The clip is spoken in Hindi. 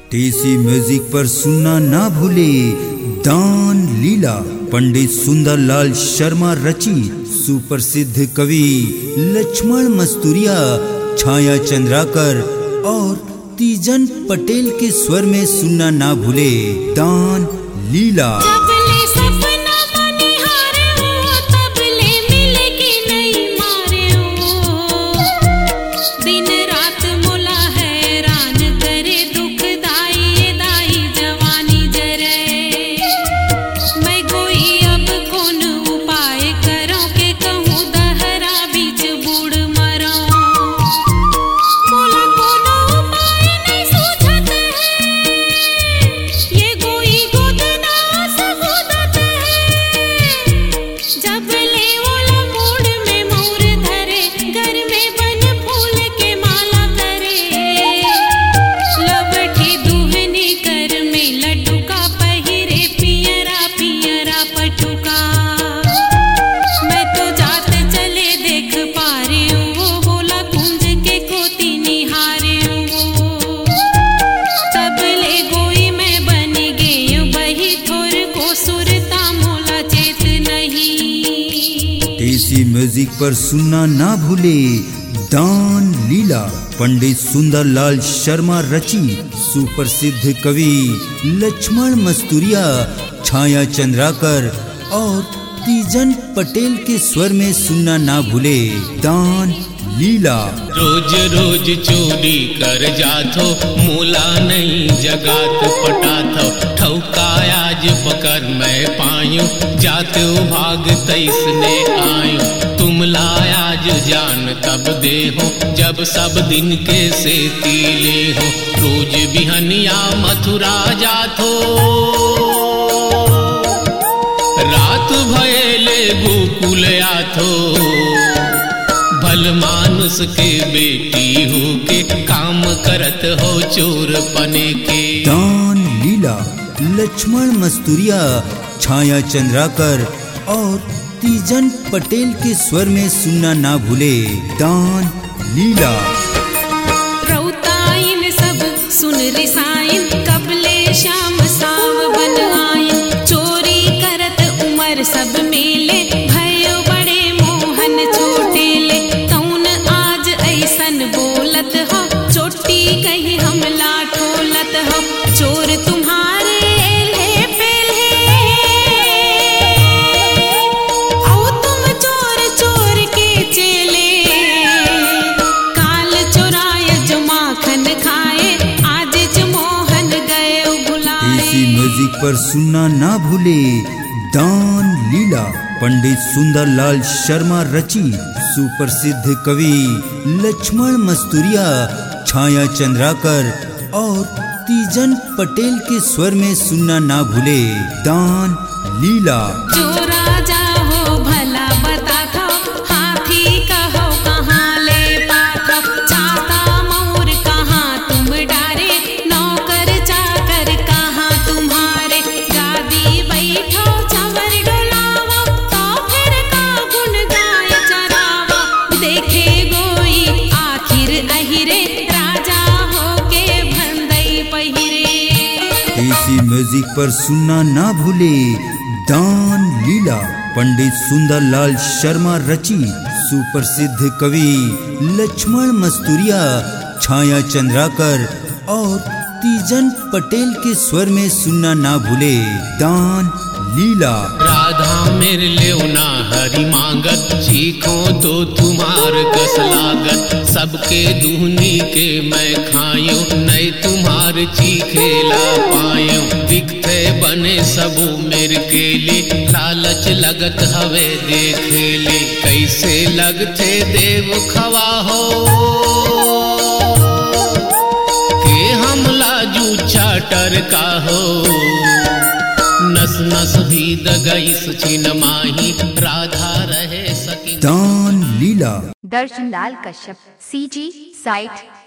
टीसी म्यूजिक पर सुनना ना भूले दान लीला। पंडित सुंदरलाल शर्मा रची, सुप्रसिद्ध कवि लक्ष्मण मस्तूरिया, छाया चंद्राकर और तीजन पटेल के स्वर में सुनना ना भूले दान लीला। टीसी म्यूजिक पर सुनना ना भूले दान लीला। पंडित सुंदरलाल शर्मा रची, सुप्रसिद्ध कवि लक्ष्मण मस्तूरिया, छाया चंद्राकर और तीजन पटेल के स्वर में सुनना ना भूले दान लीला। रोज रोज चोरी कर जाथो, मूला नहीं जगात पटाथो, ठौका आज पकड़ मैं पायूं, जाते भाग तैस ने आयूं। तुम लायाज जान तब दे हो, जब सब दिन के से तीले हो। रोज बिहनिया मथुरा जाथो, रात भयले गोकुल आथो। भल मानुष के बेटी हो के काम करत हो चोर पने के दान लीला। लक्ष्मण मस्तूरिया, छाया चंद्राकर और तीजन पटेल के स्वर में सुनना ना भूले दान लीला। रौताइन सब सुन रिसाइन, कबले श्याम साव बन आइन। चोरी करत उमर सब मेले, भयो बड़े मोहन छोटेले। तौन आज ऐसन बोलत हो, चोटी कही हमला ठोलत हो। चोर तुम्हारे एल्हे पेल्हे, आओ तुम चोर चोर के चेले। काल चोराय जो माखन खाए, आज जो मोहन गए भुलाए। टीसी म्यूजिक पर सुनना ना भूले दान लीला। पंडित सुंदरलाल शर्मा रची, सुप्रसिद्ध कवि लक्ष्मण मस्तूरिया, छाया चंद्राकर और तीजन पटेल के स्वर में सुनना ना भूले दान लीला। जो राजा हो भला बता था, हाथी कहो कहाँ ले पाथा। चाता मोर कहाँ तुम डारे, नौकर चाकर कहाँ तुम्हारे। गादी बैठो चवर डोलावा, तो फिर का गुण गाय चरावा। देखे गोई आखिर अहिरे, राजा हो के भंदई पहिरे। टीसी म्यूजिक पर सुनना ना भूले दान लीला। पंडित सुंदरलाल शर्मा रची, सुप्रसिद्ध कवि लक्ष्मण मस्तूरिया, छाया चंद्राकर और तीजन पटेल के स्वर में सुनना ना भूले दान लीला। राधा मेरे लेवना हरि मांगत, चीखो तो तुम्हार कस लागत। सबके दूहनी के मैं खायूं, नहीं तुम्हार चीखेला पायूं। दिखते बने सबू मेरे केले, लालच लगत हवे देखेले। कैसे लगते देव खवा हो, के हमला जू चाटर का हो। नस नस भी दगईस छिन माही, राधा रहे सकी दान लीला। Darshan Lal Kashyap, CG site